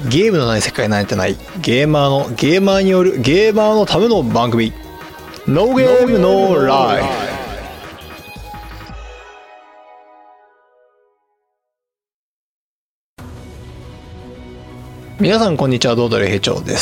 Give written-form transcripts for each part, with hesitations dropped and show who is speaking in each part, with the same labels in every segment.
Speaker 1: ゲームのない世界なんてない。ゲーマーによるゲーマーのための番組。ノーゲームノーライフ。皆さんこんにちは、ドードル兵長です。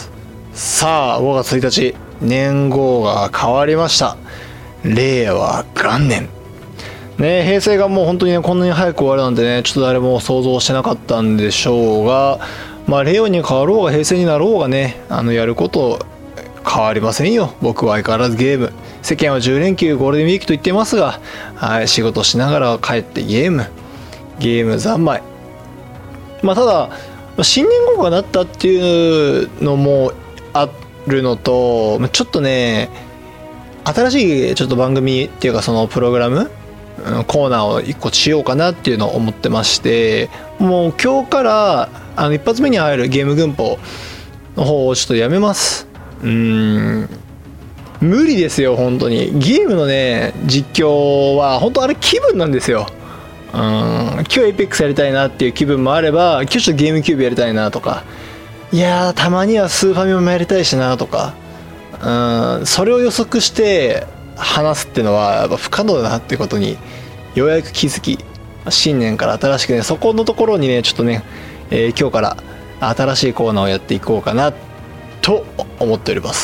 Speaker 1: さあ5月1日、年号が変わりました。令和元年ね。平成がもう本当にね、こんなに早く終わるなんてね、ちょっと誰も想像してなかったんでしょうが、まあ令和に変わろうが平成になろうがね、やること変わりませんよ。僕は相変わらずゲーム。世間は10連休ゴールデンウィークと言っていますが、はい、仕事しながら帰ってゲーム三昧。まあただ新年号がなったっていうのもあるのと、ちょっとね、新しいちょっと番組っていうか、そのプログラムコーナーを1個しようかなっていうのを思ってまして、もう今日から一発目に入るゲーム軍法の方をちょっとやめます。無理ですよ本当に。ゲームのね実況は本当あれ気分なんですよ。今日エイペックスやりたいなっていう気分もあれば、今日ちょっとゲームキューブやりたいなとか、いやーたまにはスーファミもやりたいしなとか、それを予測して話すっていうのはやっぱ不可能だなっていうことにようやく気づき、新年から新しくね、そこのところにねちょっとね、今日から新しいコーナーをやっていこうかなと思っております。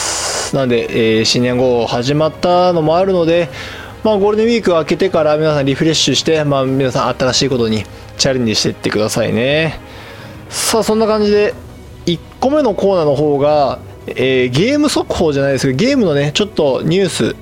Speaker 1: なので、新年号始まったのもあるので、ゴールデンウィーク明けてから皆さんリフレッシュして、皆さん新しいことにチャレンジしていってくださいね。さあそんな感じで1個目のコーナーの方が、ゲーム速報じゃないですけど、ゲームのねちょっとニュース、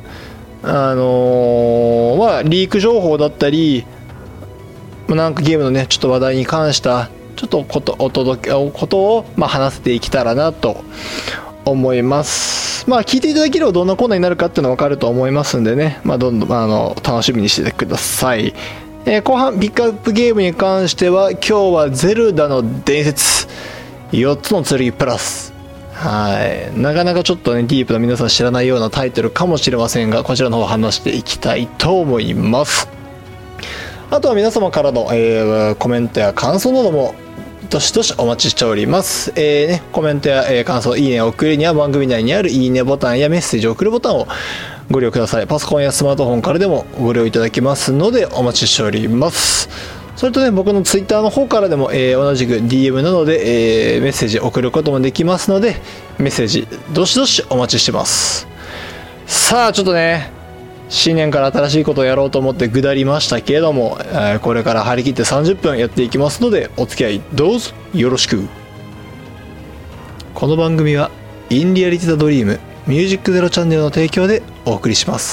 Speaker 1: リーク情報だったり、なんかゲームのねちょっと話題に関したちょっとことを話せていけたらなと思います。聞いていただければどんなコーナーになるかっていうのは分かると思いますんでね、どんどん楽しみにしてください。後半ピックアップゲームに関しては、今日はゼルダの伝説4つの剣プラス、なかなかちょっとねディープな皆さん知らないようなタイトルかもしれませんが、こちらの方を話していきたいと思います。あとは皆様からの、コメントや感想などもどしどしお待ちしております。コメントや、感想、いいねを送るには番組内にあるいいねボタンやメッセージを送るボタンをご利用ください。パソコンやスマートフォンからでもご利用いただけますのでお待ちしております。それとね、僕のツイッターの方からでも、同じく DM などで、メッセージ送ることもできますので、メッセージどしどしお待ちしてます。さあちょっとね、新年から新しいことをやろうと思ってぐだりましたけれども、これから張り切って30分やっていきますので、お付き合いどうぞよろしく。この番組はインリアリティザドリームミュージックゼロチャンネルの提供でお送りします。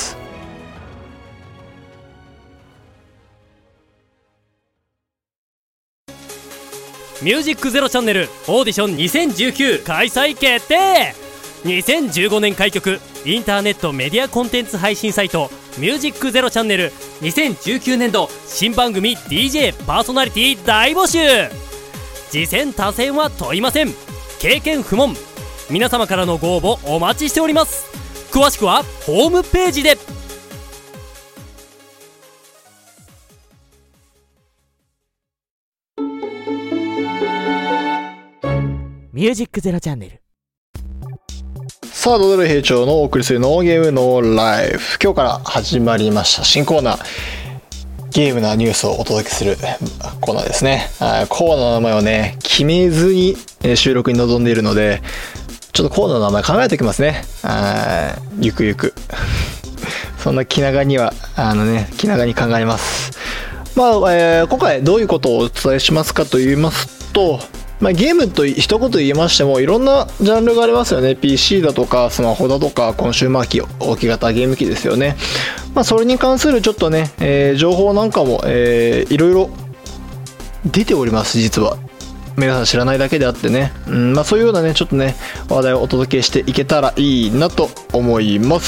Speaker 2: ミュージックゼロチャンネルオーディション2019開催決定。2015年開局インターネットメディアコンテンツ配信サイトミュージックゼロチャンネル、2019年度新番組 DJ パーソナリティ大募集。次戦他戦は問いません。経験不問。皆様からのご応募お待ちしております。詳しくはホームページで。
Speaker 3: ミュージックゼロチャンネル。
Speaker 1: さあドドル兵長のお送りするノーゲームノーライフ、今日から始まりました新コーナー、ゲームなニュースをお届けするコーナーですね。コーナーの名前をね決めずに収録に臨んでいるので、ちょっとコーナーの名前考えておきますね。ゆくゆくそんな気長には気長に考えます。今回どういうことをお伝えしますかと言いますと、ゲームと一言言いましてもいろんなジャンルがありますよね。 PC だとかスマホだとかコンシューマー機、大き型ゲーム機ですよね。それに関するちょっとね、情報なんかも、いろいろ出ております。実は皆さん知らないだけであってね、そういうようなねちょっとね話題をお届けしていけたらいいなと思います。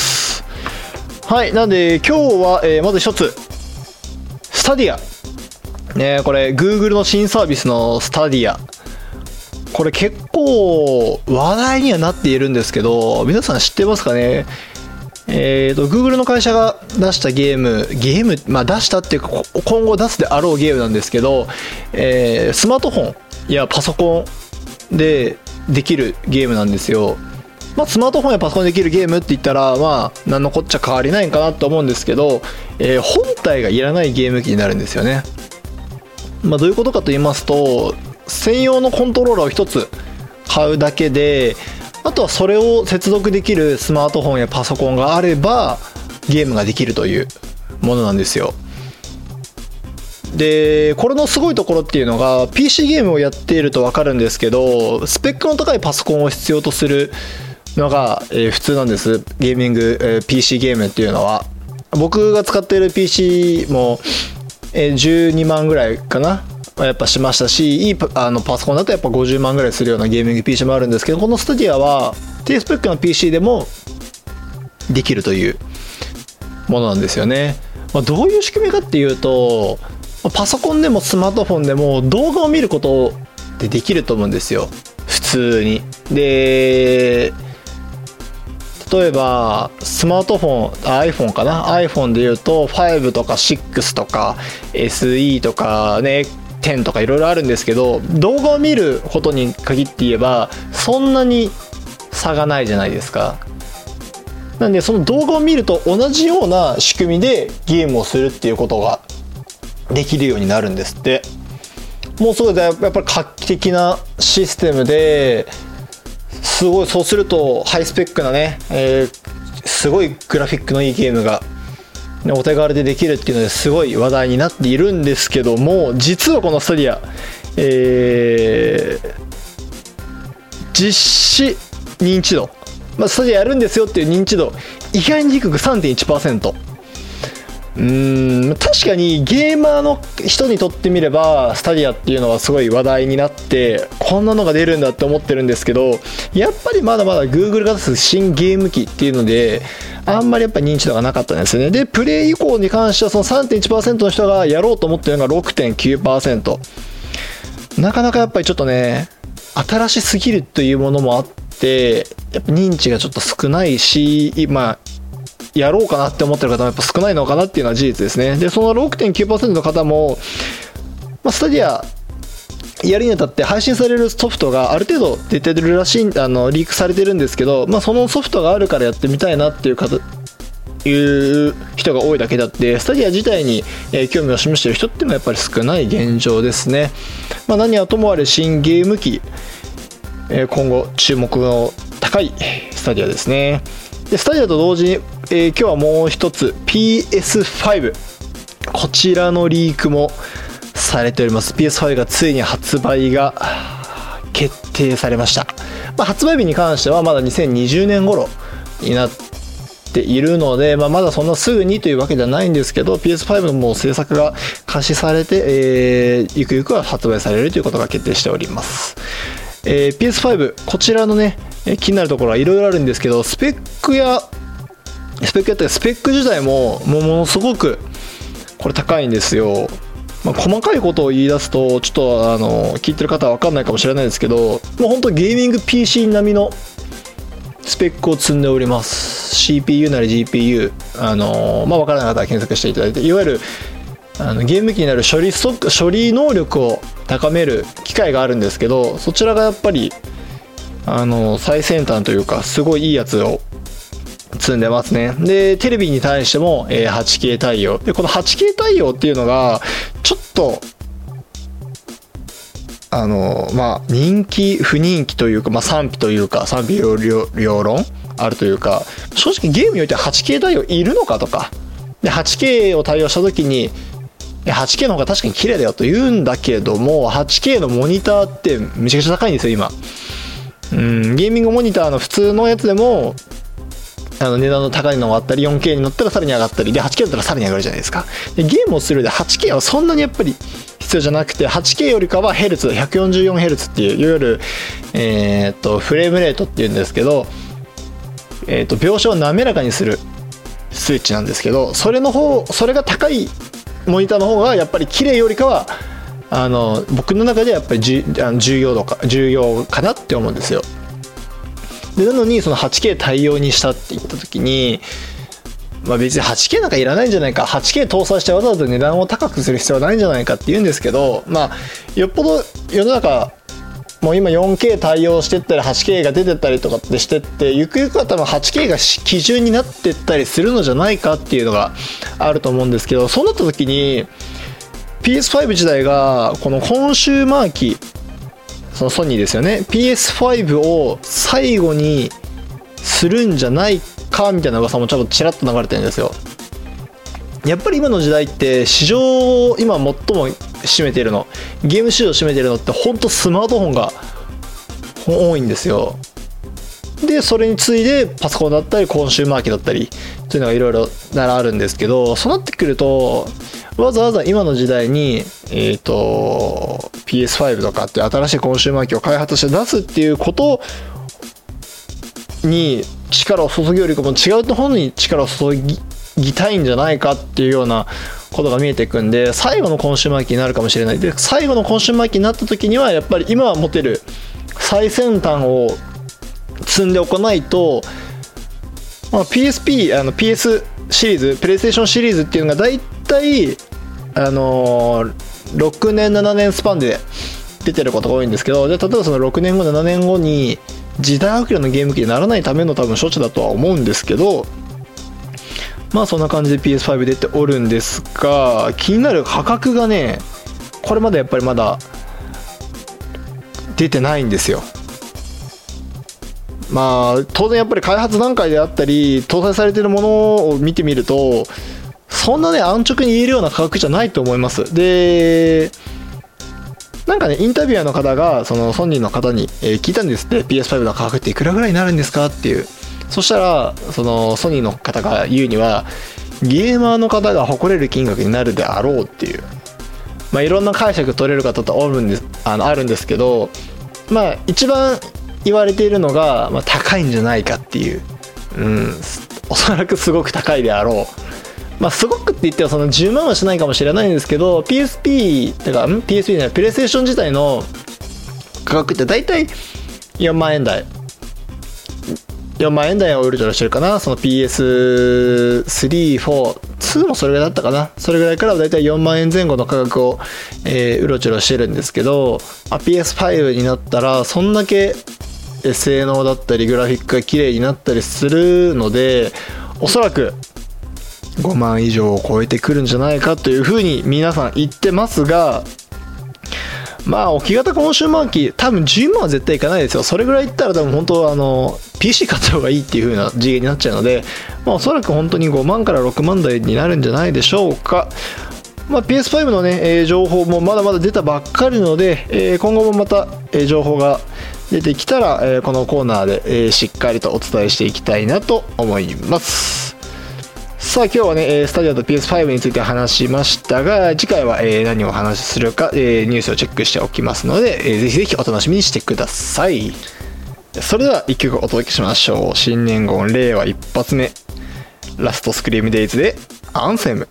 Speaker 1: なんで今日は、まず一つ、スタディアね、これ Google の新サービスのスタディア、これ結構話題にはなっているんですけど、皆さん知ってますかね。Google の会社が出したゲーム、出したっていうか今後出すであろうゲームなんですけど、スマートフォンやパソコでできるゲームなんですよ。スマートフォンやパソコンでできるゲームって言ったら何のこっちゃ変わりないんかなと思うんですけど、本体がいらないゲーム機になるんですよね。どういうことかと言いますと、専用のコントローラーを1つ買うだけで、あとはそれを接続できるスマートフォンやパソコンがあればゲームができるというものなんですよ。でこれのすごいところっていうのが PC ゲームをやっていると分かるんですけど、スペックの高いパソコンを必要とするのが、普通なんです。ゲーミング、PC ゲームっていうのは。僕が使っている PC も、12万ぐらいかなやっぱしましたし、いいパソコンだとやっぱ50万ぐらいするようなゲーミング PC もあるんですけど、このスタディアは低スペックな PC でもできるというものなんですよね。どういう仕組みかっていうと、パソコンでもスマートフォンでも動画を見ることってできると思うんですよ、普通に。で例えばスマートフォン iPhone かな iPhone でいうと5とか6とか SE とかね10とかいろいろあるんですけど、動画を見ることに限って言えばそんなに差がないじゃないですか。なんでその動画を見ると同じような仕組みでゲームをするっていうことができるようになるんですって。もうすごいやっぱり画期的なシステムで、すごいそうするとハイスペックなね、すごいグラフィックのいいゲームがお手軽でできるっていうのですごい話題になっているんですけども、実はこのスタディア、実施認知度、スタディアやるんですよっていう認知度意外に低く 3.1%。確かにゲーマーの人にとってみればスタディアっていうのはすごい話題になってこんなのが出るんだって思ってるんですけど、やっぱりまだまだ Google が出す新ゲーム機っていうのであんまりやっぱ認知度がなかったんですよね。でプレイ以降に関してはその 3.1% の人がやろうと思ってるのが 6.9%。 なかなかやっぱりちょっとね新しすぎるというものもあってやっぱ認知がちょっと少ないし、やろうかなって思ってる方もやっぱ少ないのかなっていうのは事実ですね。でその 6.9% の方も、スタディアやるにあたって配信されるソフトがある程度出てるらしい、リークされてるんですけど、そのソフトがあるからやってみたいなっていう人が多いだけであって、スタディア自体に興味を示している人っていうのはやっぱり少ない現状ですね。何はともあれ新ゲーム機、今後注目の高いスタディアですね。でスタディアと同時に、今日はもう一つ PS5 こちらのリークもされております。 PS5 がついに発売が決定されました。発売日に関してはまだ2020年頃になっているので、まだそんなすぐにというわけではないんですけど PS5 のもう制作が開始されて、ゆくゆくは発売されるということが決定しております。PS5 こちらのね気になるところはいろいろあるんですけど、スペック自体もものすごくこれ高いんですよ。細かいことを言い出すとちょっと聞いてる方は分かんないかもしれないですけど、もう本当ゲーミング PC 並みのスペックを積んでおります。 CPU なり GPU、分からない方は検索していただいて、いわゆるゲーム機になる処理能力を高める機械があるんですけど、そちらがやっぱり最先端というかすごいいいやつを積んでますね。でテレビに対しても 8K 対応で、この 8K 対応っていうのがちょっと人気不人気というか、賛否両論あるというか、正直ゲームにおいては 8K 対応いるのかとかで 8K を対応した時に8K の方が確かに綺麗だよと言うんだけども、 8K のモニターってめちゃくちゃ高いんですよ今。ゲーミングモニターの普通のやつでも値段の高いのがあったり 4K に乗ったらさらに上がったりで 8K だったらさらに上がるじゃないですか。でゲームをするで 8K はそんなにやっぱり必要じゃなくて、 8K よりかはヘルツ 144Hz っていういわゆるフレームレートっていうんですけど、描写を滑らかにするスイッチなんですけど、それが高いモニターの方がやっぱり綺麗よりかは僕の中ではやっぱり重要かなって思うんですよ。でなのにその 8K 対応にしたって言った時に、別に 8K なんかいらないんじゃないか、 8K 搭載してわざわざ値段を高くする必要はないんじゃないかって言うんですけど、よっぽど世の中もう今 4K 対応してったり 8K が出てったりとかってしてって、ゆくゆくは多分 8K が基準になってったりするのじゃないかっていうのがあると思うんですけど、そうなった時に PS5 自体がこのコンシューマー機、そのソニーですよね、 PS5 を最後にするんじゃないかみたいな噂もちょっとちらっと流れてるんですよ。やっぱり今の時代って市場今最も占めているの、ゲーム市場を占めているのって本当スマートフォンが多いんですよ。でそれに次いでパソコンだったりコンシューマー機だったりというのがいろいろあるんですけど、そうなってくるとわざわざ今の時代にPS5 とかって新しいコンシューマー機を開発して出すっていうことに力を注ぐよりも違うところに力を注ぎたいんじゃないかっていうようなことが見えていくんで、最後のコンシューマー機になるかもしれない。で最後のコンシューマー機になった時にはやっぱり今持てる最先端を積んでおかないと、PS シリーズ、プレイステーションシリーズっていうのがだいたい6年7年スパンで出てることが多いんですけど、で例えばその6年後7年後に時代遅れのゲーム機にならないための多分処置だとは思うんですけど、まあそんな感じで PS5 出ておるんですが、気になる価格がね、これまでやっぱりまだ出てないんですよ。まあ当然やっぱり開発段階であったり搭載されているものを見てみるとそんなね安直に言えるような価格じゃないと思います。でなんかねインタビュアーの方がそのソニーの方に聞いたんですって、 PS5 の価格っていくらぐらいになるんですかっていう。そしたらそのソニーの方が言うにはゲーマーの方が誇れる金額になるであろうっていう、まあいろんな解釈取れる方とあるんですけど、まあ一番言われているのが、まあ、高いんじゃないかっていう、おそらくすごく高いであろう。まあすごくって言ってはその10万はしないかもしれないんですけど、 PSP とかPSP じゃないプレイステーション自体の価格って大体4万円台をウルトラしてるかな。その PS3、4、2もそれぐらいだったかな。それぐらいからだいたい4万円前後の価格を、うろちょろしてるんですけど、PS5 になったらそんだけ性能だったりグラフィックが綺麗になったりするので、おそらく5万以上を超えてくるんじゃないかというふうに皆さん言ってますが、まあ置き型コンシューマー機多分10万は絶対いかないですよ。それぐらいいったら多分本当PC 買った方がいいっていう風な次元になっちゃうので、まあおそらく本当に5万から6万台になるんじゃないでしょうか。まあ、PS5 のね、情報もまだまだ出たばっかりので、今後もまた、情報が出てきたら、このコーナーで、しっかりとお伝えしていきたいなと思います。さあ今日はねスタジオと PS5 について話しましたが、次回は何をお話しするかニュースをチェックしておきますので、ぜひぜひお楽しみにしてください。それでは1曲お届けしましょう。新年号令和一発目、ラストスクリームデイズでアンセム。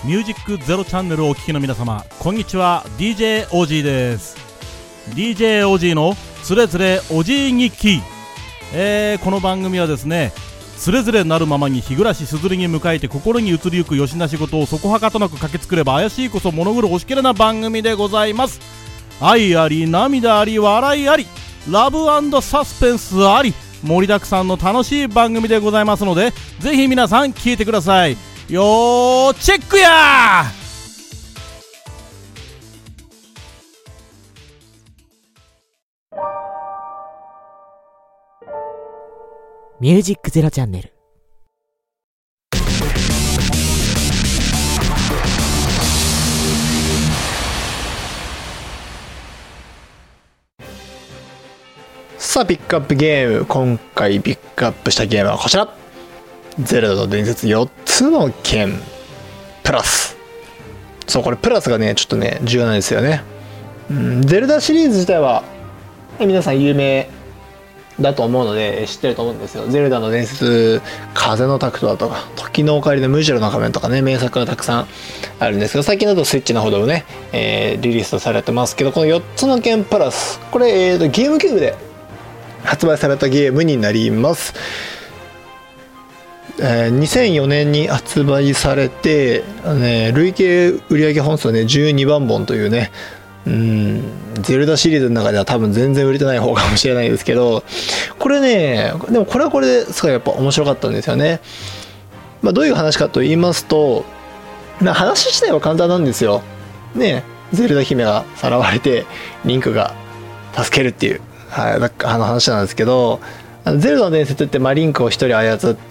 Speaker 4: ミュージックゼロチャンネルをお聞きの皆様、こんにちは。 DJ オージーです。 DJ オージーのつれづれおじい日記。この番組はですね、つれづれなるままに日暮らしすずりに迎えて心に移りゆくよしな仕事をそこはかとなく駆けつくれば怪しいこそ物狂おしきれな番組でございます。愛あり涙あり笑いありラブ&サスペンスあり盛りだくさんの楽しい番組でございますので、ぜひ皆さん聞いてください。よーチェックやー。
Speaker 3: ミュージックゼロチャンネル。
Speaker 1: さあピックアップゲーム、今回ピックアップしたゲームはこちら、ゼルダの伝説4つの剣プラス。そう、これプラスがねちょっとね重要なんですよね。ゼルダシリーズ自体は皆さん有名だと思うので知ってると思うんですよ。ゼルダの伝説、風のタクトだとか時のオカリナ、ムジュラの仮面とかね、名作がたくさんあるんですけど、最近だとスイッチの方でもね、リリースされてますけど、この4つの剣プラス、これ、ゲームキューブで発売されたゲームになります。2004年に発売されて、累計売上本数はね12万本というね、ゼルダシリーズの中では多分全然売れてない方かもしれないですけど、これね、でもこれはこれですごいやっぱ面白かったんですよね。どういう話かと言いますと、話自体は簡単なんですよね。ゼルダ姫がさらわれてリンクが助けるっていう、話なんですけど、ゼルダの伝説ってリンクを一人操って、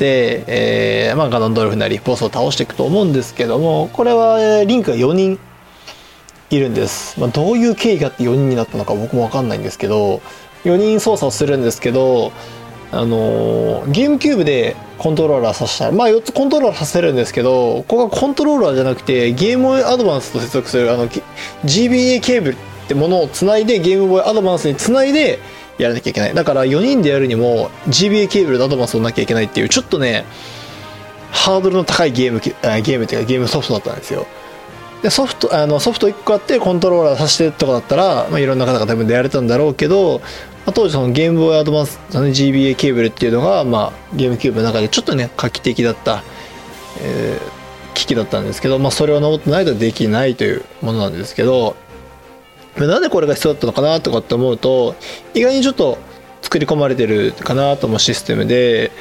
Speaker 1: ガノンドルフなりボスを倒していくと思うんですけども、これはリンクが4人いるんです。どういう経緯があって4人になったのか僕も分かんないんですけど、4人操作をするんですけど、ゲームキューブでコントローラーさせたら、4つコントローラーさせるんですけど、ここがコントローラーじゃなくてゲームボーイアドバンスと接続するGBA ケーブルってものをつないで、ゲームボーイアドバンスにつないでやらなきゃいけない。だから4人でやるにも GBA ケーブルのアドバンスをなきゃいけないっていう、ちょっとねハードルの高いゲームっていうかゲームソフトだったんですよ。でソフト1個あってコントローラーさせてとかだったら、いろんな方が多分でやれたんだろうけど、当時そのゲームボーイアドバンスの、GBA ケーブルっていうのが、ゲームキューブの中でちょっとね画期的だった、機器だったんですけど、それを守ってないとできないというものなんですけど、なんでこれが必要だったのかなとかって思うと、意外にちょっと作り込まれてるかなと思うシステムで、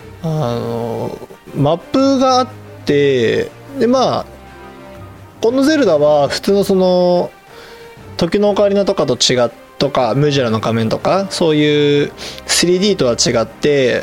Speaker 1: マップがあって、でこのゼルダは普通のその時のオカリナとかとかムジュラの仮面とかそういう 3D とは違って、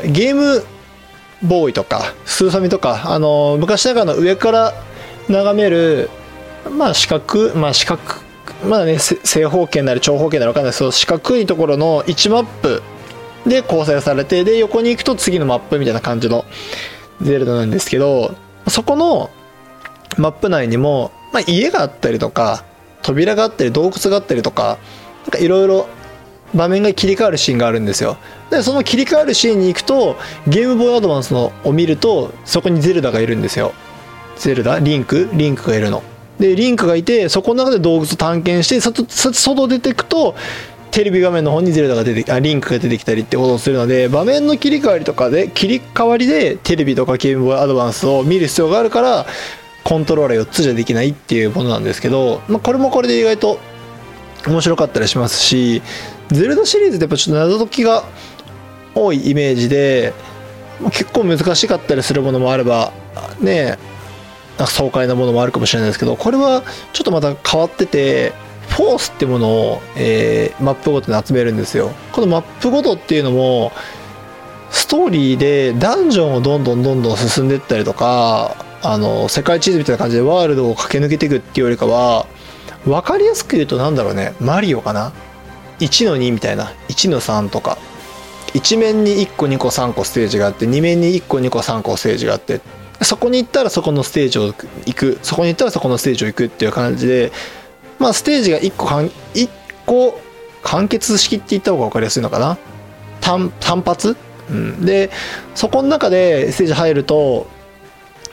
Speaker 1: ゲームボーイとかスーファミとか昔ながらの上から眺める四角正方形なり長方形なり分かんないですけど、四角いところの1マップで構成されて、で横に行くと次のマップみたいな感じのゼルダなんですけど、そこのマップ内にも家があったりとか扉があったり洞窟があったりとか、いろいろ場面が切り替わるシーンがあるんですよ。でその切り替わるシーンに行くと、ゲームボーイアドバンスのを見るとそこにゼルダがいるんですよ。リンクがいるので、リンクがいて、そこの中で洞窟を探検して外出ていくとテレビ画面の方にリンクが出てきたりってことをするので、場面の切り替わりでテレビとかゲームボーイアドバンスを見る必要があるから、コントローラー4つじゃできないっていうものなんですけど、これもこれで意外と面白かったりしますし、ゼルダシリーズってやっぱちょっと謎解きが多いイメージで、結構難しかったりするものもあればね、爽快なものもあるかもしれないですけど、これはちょっとまた変わってて、フォースってものを、マップごとに集めるんですよ。このマップごとっていうのもストーリーでダンジョンをどんどん進んでいったりとか、世界地図みたいな感じでワールドを駆け抜けていくっていうよりかは、分かりやすく言うとマリオかな、1の2みたいな、1の3とか、1面に1個2個3個ステージがあって、2面に1個2個3個ステージがあって、そこに行ったらそこのステージを行く、そこに行ったらそこのステージを行くっていう感じで、ステージが1個完結式って言った方が分かりやすいのかな、単発、でそこの中でステージ入ると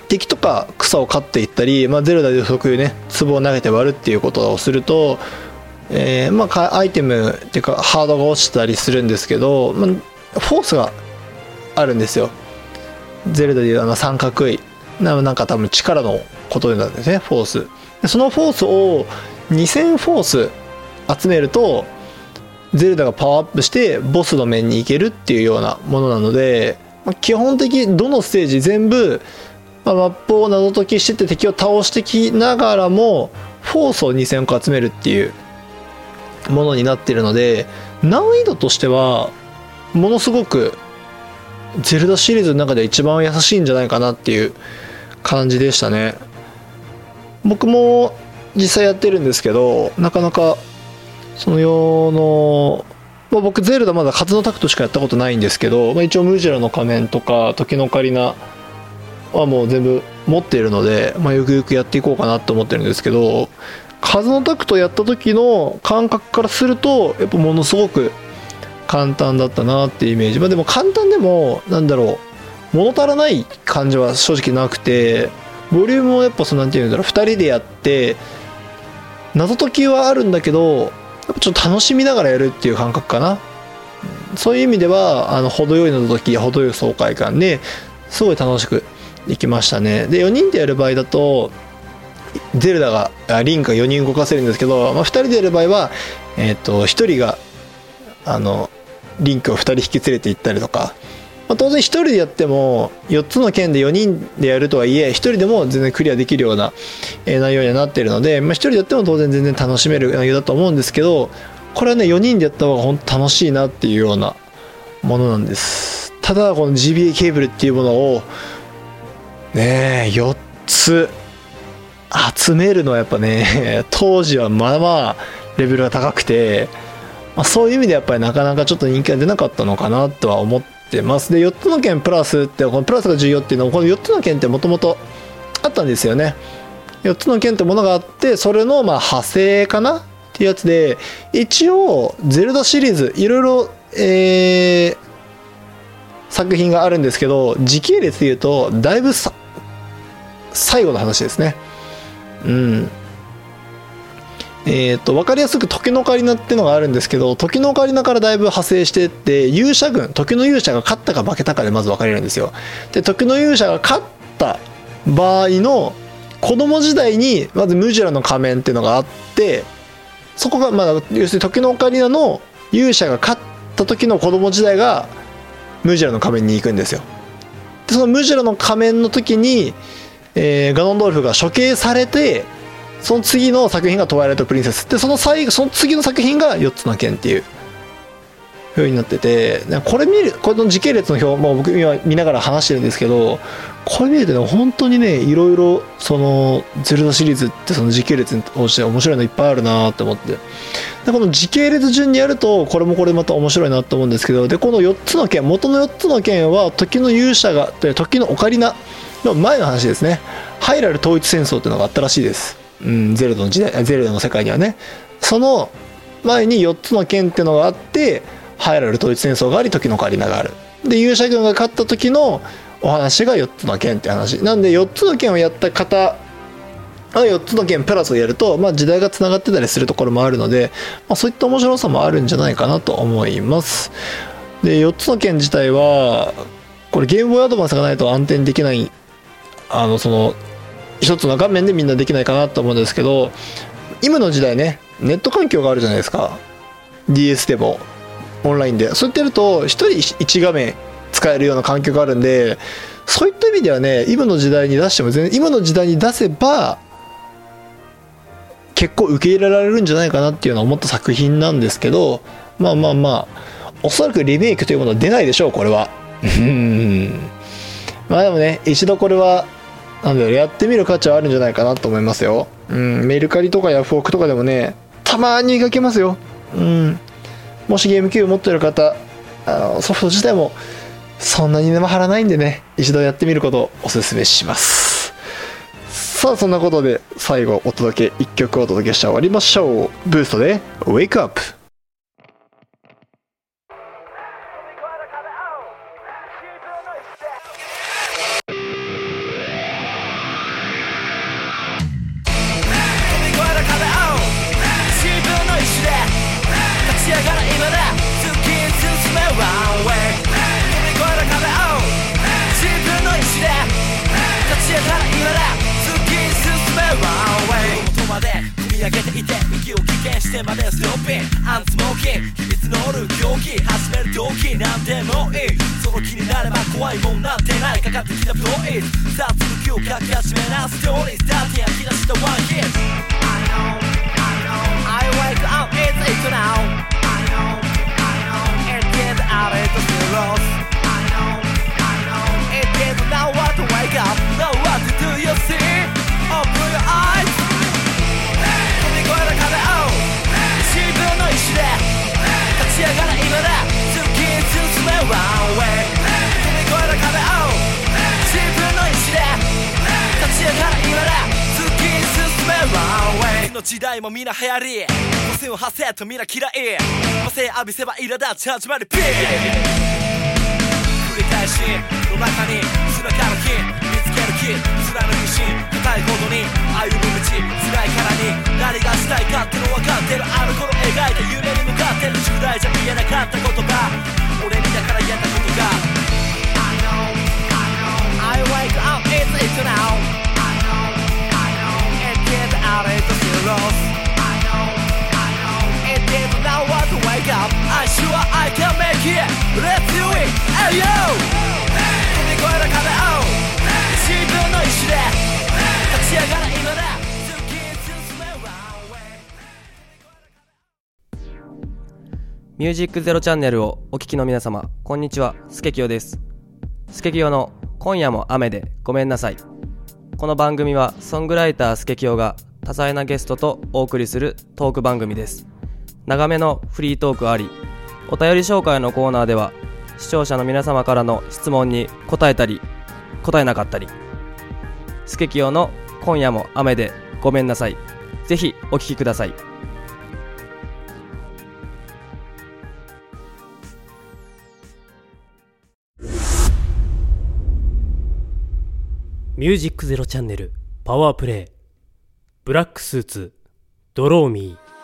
Speaker 1: 敵とか草を刈っていったり、ゼルダでそういうね壺を投げて割るっていうことをすると、アイテムっていうかハードが落ちたりするんですけど、フォースがあるんですよ。ゼルダでいう三角いなんか多分力のことなんですね、フォースで。そのフォースを2000フォース集めるとゼルダがパワーアップしてボスの面に行けるっていうようなものなので、基本的にどのステージ全部、マップを謎解きしてて敵を倒してきながらもフォースを2000個集めるっていうものになっているので、難易度としてはものすごくゼルダシリーズの中で一番優しいんじゃないかなっていう感じでしたね。僕も実際やってるんですけど、なかなかその用の、僕ゼルダまだ風のタクトしかやったことないんですけど、一応ムジュラの仮面とか時のオカリナはもう全部持っているので、ゆくゆくやっていこうかなと思ってるんですけど、風のタクトやった時の感覚からするとやっぱものすごく簡単だったなっていうイメージ。でも簡単でも物足らない感じは正直なくて、ボリュームもやっぱなんていうんだろう、2人でやって謎解きはあるんだけどやっぱちょっと楽しみながらやるっていう感覚かな。そういう意味では程よい謎解きや程よい爽快感ですごい楽しくできましたね。で4人でやる場合だとゼルダがリンクが4人動かせるんですけど、2人でやる場合は1人がリンクを2人引き連れて行ったりとか、当然1人でやっても4つの剣で4人でやるとはいえ1人でも全然クリアできるような内容にはなっているので、1人でやっても当然全然楽しめる内容だと思うんですけど、これはね4人でやった方が本当楽しいなっていうようなものなんです。ただこの GBA ケーブルっていうものをね4つ集めるのはやっぱね当時はまあレベルが高くて、そういう意味でやっぱりなかなかちょっと人気が出なかったのかなとは思ってます。で4つの剣プラスってこのプラスが重要っていうのはこの4つの剣ってもともとあったんですよね。4つの剣ってものがあってそれの派生かなっていうやつで、一応ゼルダシリーズいろいろ作品があるんですけど、時系列でいうとだいぶ最後の話ですね。分かりやすく時のオカリナっていうのがあるんですけど、時のオカリナからだいぶ派生していって勇者軍、時の勇者が勝ったか負けたかでまず分かれるんですよ。で時の勇者が勝った場合の子供時代にまずムジュラの仮面っていうのがあって、そこが要するに時のオカリナの勇者が勝った時の子供時代がムジュラの仮面に行くんですよ。でそのムジュラの仮面の時に、ガノンドルフが処刑されて、その次の作品がトワイライトプリンセスで、その次の作品が4つの剣っていう風になってて、この時系列の表も僕今見ながら話してるんですけど、これ見るとね本当にねいろいろそのゼルダシリーズってその時系列に応じて面白いのいっぱいあるなと思って、でこの時系列順にやるとこれもこれまた面白いなと思うんですけど、でこの4つの剣、元の4つの剣は時の勇者が時のオカリナの前の話ですね。ハイラル統一戦争っていうのがあったらしいです。ゼルダの時代、ゼルダの世界にはね。その前に4つの剣っていうのがあって、ハイラル統一戦争があり時のオカリナがある。で勇者軍が勝った時のお話が4つの剣って話なんで、4つの剣をやった方4つの剣プラスをやると、時代がつながってたりするところもあるので、そういった面白さもあるんじゃないかなと思います。で4つの剣自体はこれゲームボーイアドバンスがないと暗転できない、その一つの画面でみんなできないかなと思うんですけど、今の時代ねネット環境があるじゃないですか。 DS でもオンラインでそうやってやると1人1画面使えるような環境があるんで、そういった意味ではね今の時代に出しても全然今の時代に出せば結構受け入れられるんじゃないかなっていうのは思った作品なんですけど、おそらくリメイクというものは出ないでしょうこれは。でもね一度これはやってみる価値はあるんじゃないかなと思いますよ。メルカリとかヤフオクとかでもねたまに見かけますよ。もしゲームキューブ持ってる方ソフト自体もそんなに値も張らないんでね、一度やってみることをおすすめします。さあそんなことで最後1曲お届けして終わりましょう。ブーストで Wake Up。
Speaker 5: 動機始める動機なんでもいいその気になれば怖いもんなんてないかかってきたプロイズさあ続きを書き始めなストーリーだって吐き出したワンヒット I wake up it's it now It did out it still lost It did now what to wake up Now what to do you see Open your eyes 飛び越えた壁を自分の意志で立ち上がる今だ突き進め One way 飛び越えた壁を自分の意志で立ち上がる今だ突き進め One way の時代もみんな流行り個性を発せとみんな嫌い罵声浴びせば苛立ち始まるピー繰り返しの中に砂から木見つける木貫く心固いほどに歩む道辛いからに何がしたいかっての分かってるあの頃描いた夢に向かってる10代じゃ言えなかった言葉俺にだから言えたことが I wake up it's it now It did out it still lost It did now what to wake up I'm sure I can make it Let's do it Hey yo 飛び越えた壁を自分の意志で立ち上がる今だ突き進め One way
Speaker 6: ミュージックゼロチャンネルをお聞きの皆様こんにちはスケキヨです。スケキヨの今夜も雨でごめんなさい。この番組はソングライタースケキヨが多彩なゲストとお送りするトーク番組です。長めのフリートークあり、お便り紹介のコーナーでは視聴者の皆様からの質問に答えたり答えなかったり、スケキヨの今夜も雨でごめんなさい。ぜひお聞きください。
Speaker 2: ミュージックゼロチャンネルパワープレイブラックスーツドローミー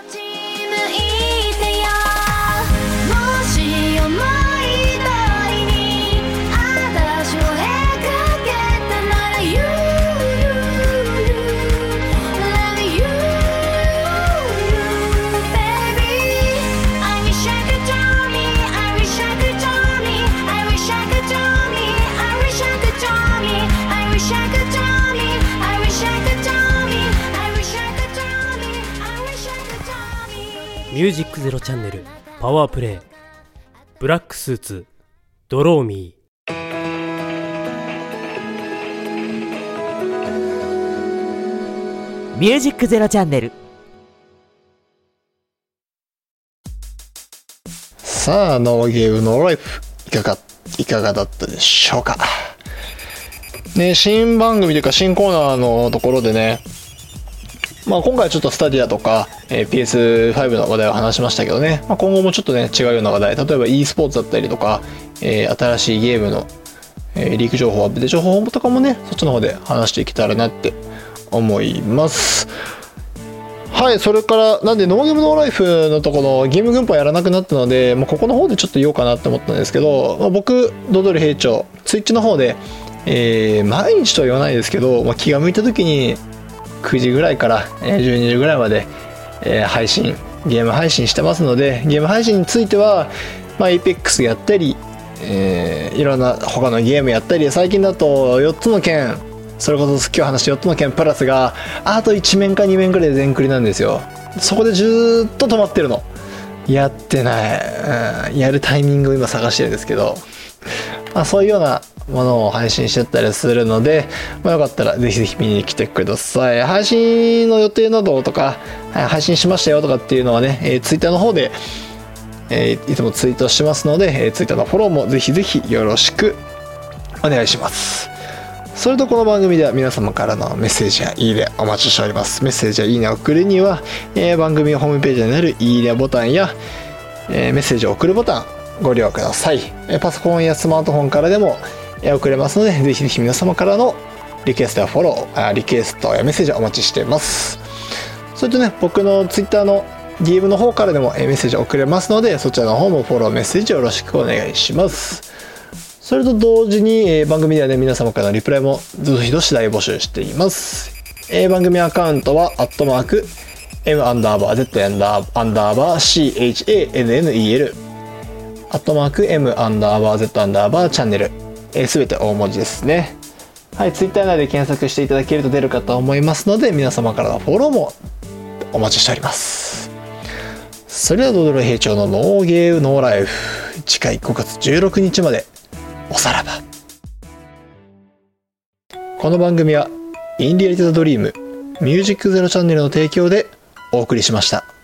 Speaker 2: ミュージックゼロチャンネルパワープレイブラックスーツドローミー。
Speaker 3: ミュージックゼロチャンネル。
Speaker 1: さあノーゲームノーライフいかがだったでしょうかね。新番組というか新コーナーのところでね、今回はちょっとスタディアとか、PS5 の話題を話しましたけどね、今後もちょっとね違うような話題、例えば e スポーツだったりとか、新しいゲームの、リーク情報アップで情報とかもねそっちの方で話していけたらなって思います。はい、それからなんでノーゲームノーライフのところのゲーム軍法やらなくなったので、ここの方でちょっと言おうかなって思ったんですけど、僕ドドル兵長ツイッチの方で、毎日とは言わないですけど、気が向いた時に9時ぐらいから12時ぐらいまで、ゲーム配信してますので、ゲーム配信については、Apex やったり、いろんな他のゲームやったり、最近だと4つの剣、それこそ今日話した4つの剣プラスがあと1面か2面ぐらいで全クリなんですよ。そこでずっと止まってるの、やってない、やるタイミングを今探してるんですけど、そういうようなものを配信してったりするので、よかったらぜひぜひ見に来てください。配信の予定などとか、配信しましたよとかっていうのはね、ツイッターの方で、いつもツイートしてますので、ツイッターのフォローもぜひぜひよろしくお願いします。それとこの番組では皆様からのメッセージやいいねお待ちしております。メッセージやいいねを送るには、番組ホームページにあるいいねボタンや、メッセージを送るボタンご利用ください。パソコンやスマートフォンからでも送れますので、ぜひぜひ皆様からのリクエストやフォロー、リクエストやメッセージをお待ちしています。それとね、僕のツイッターの DM の方からでもメッセージを送れますので、そちらの方もフォローメッセージよろしくお願いします。それと同時に、番組ではね皆様からのリプライもどしどし大募集しています。番組アカウントは@M_Z_CHANNEL @m_z_ チャンネル、すべて大文字ですね。はい、Twitter 内で検索していただけると出るかと思いますので、皆様からのフォローもお待ちしております。それではドドロ兵長のノーゲーノーライフ、次回5月16日までおさらば。この番組はインリアリティドリームミュージックゼロチャンネルの提供でお送りしました。